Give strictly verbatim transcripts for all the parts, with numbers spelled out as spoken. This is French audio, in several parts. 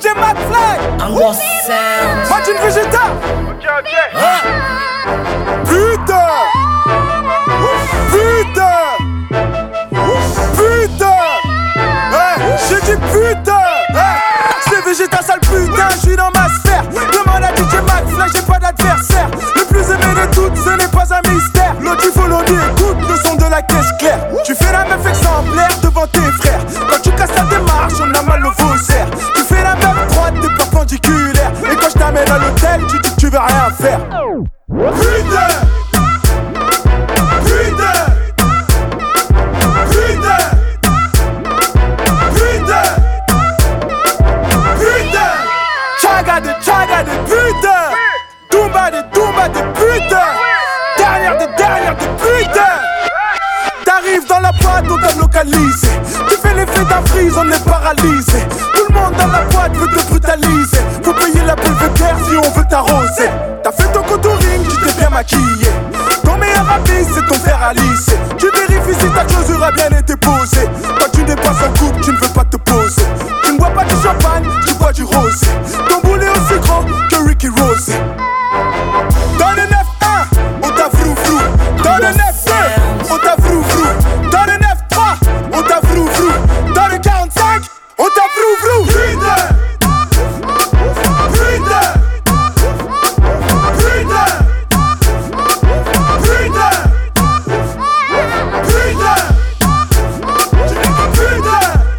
D J McFly. Ango Sound. Martin Vegeta. Ok, ok. Ah. Putain. Putain. Putain. Ouais, j'ai dit putain. Ouais. C'est Vegeta sale putain, je suis dans ma sphère. Demande à D J McFly, j'ai pas d'adversaire. Le plus aimé de toutes, ce n'est pas un mystère. L'autre il faut l'on écoute le son de la caisse claire. Tu fais la meuf exemplaire devant tes frères. Quand tu casses la démarche, on a mal au faussaire. Tu fais la meuf droite, t'es perpendiculaire. Et quand je t'amène à l'hôtel, tu dis que tu veux rien faire. Putain. Putain. Putain. Putain. Putain. Chaga de chaga de putain. Toumba de toumba de putain. Derrière de derrière de putain. T'arrives dans la boîte, on t'a localisé. Tu fais l'effet d'un freeze, on est paralysé. Tout le monde dans la boîte veut te brutaliser. Faut payer la pulvétaire si on veut t'arroser. T'as fait ton contouring, tu t'es bien maquillé. Ton meilleur habit, c'est ton fer à lisser. Tu vérifies si ta closure a bien été posée. Quand tu n'es pas en couple, tu ne veux pas te poser. Tu ne bois pas du champagne, tu bois du rosé. Ton boule est aussi grand que Ricky Rose. Dans le neuf un, on t'a frou frou. Dans le neuf deux, on t'a frou frou. Dans le neuf trois, on t'a frou frou. Dans le quarante-cinq, on t'a frou frou. Putain. Putain. Putain. Putain. Putain. Tu dis que putain.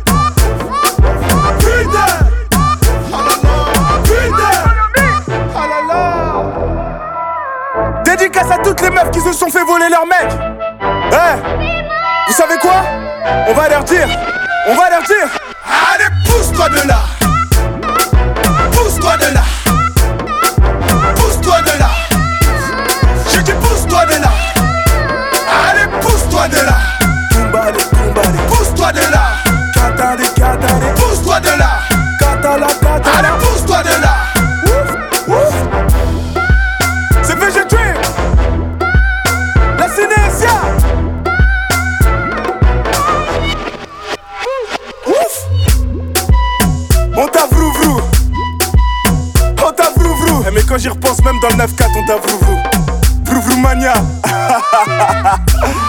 Putain. Ah là là. Putain. Ah là là. Dédicace à toutes les meufs qui se sont fait voler leur mec. Eh, vous savez quoi? On va leur dire, on va leur dire. Allez, pousse-toi de là. Pousse-toi de là. Pousse-toi de là. Je dis pousse-toi de là. Allez, pousse-toi de là. Tumbale, tumbale. Pousse-toi de là. Katale, katale. Pousse-toi de là. Katala, katala. Allez, pousse-toi de là. Ouf, ouf. C'est V G Dream. La Cinésia. Ouf. On t'a vrou vrou. On t'a vrou vrou. Eh mais quand j'y repense, même dans le neuf quatre, on t'a vrou vrou. Vrou vrou mania.